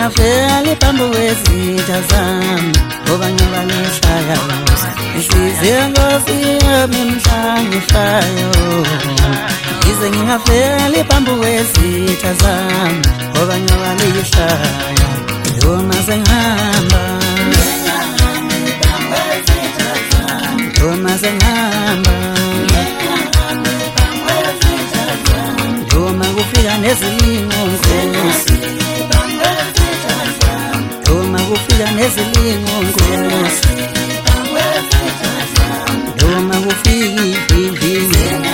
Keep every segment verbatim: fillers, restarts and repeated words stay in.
ngingafeli phambi kwezitha zami ngoba ngibalishaya inhliziyo Nkosi yami mhla ngihlayo Ngize ngingafeli phambi kwezitha zami ngoba ngibalishaya Noma sengihamba Noma sengihamba Noma kufika nezilingo Nkosi Noma kufika nezilingo Nkosi Noma kufika izindingo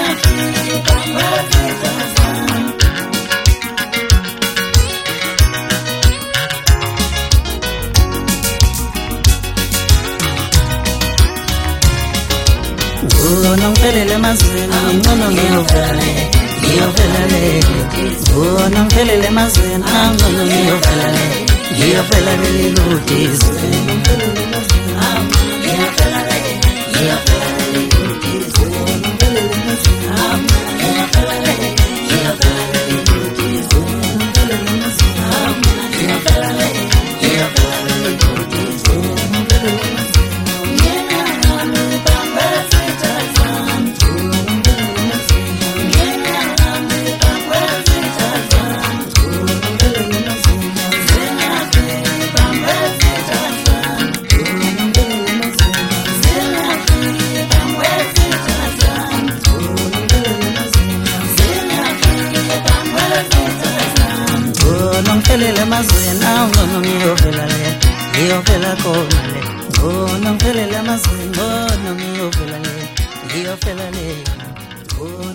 Oh, nongiphelele emazweni ngcono ngiyovela ngiyovela le Oh, nongiphelele emazweni ngcono ngiyovela le ngiyovela le lutizwe nongiphelele emazweni ngiyovela le ngiyovela le lutizwe nongiphelele emazweni ngiyovela le ngiyovela le lutizwe nongiphelele emazweni ngiyovela le ngiyovela le lutizwe nongiphelele emazweni Nongiphelele emazweni ngcono ngiyovela le ngiyovela khona le Oh nongiphelele emazweni ngcono ngiyovela le ngiyovela le Oh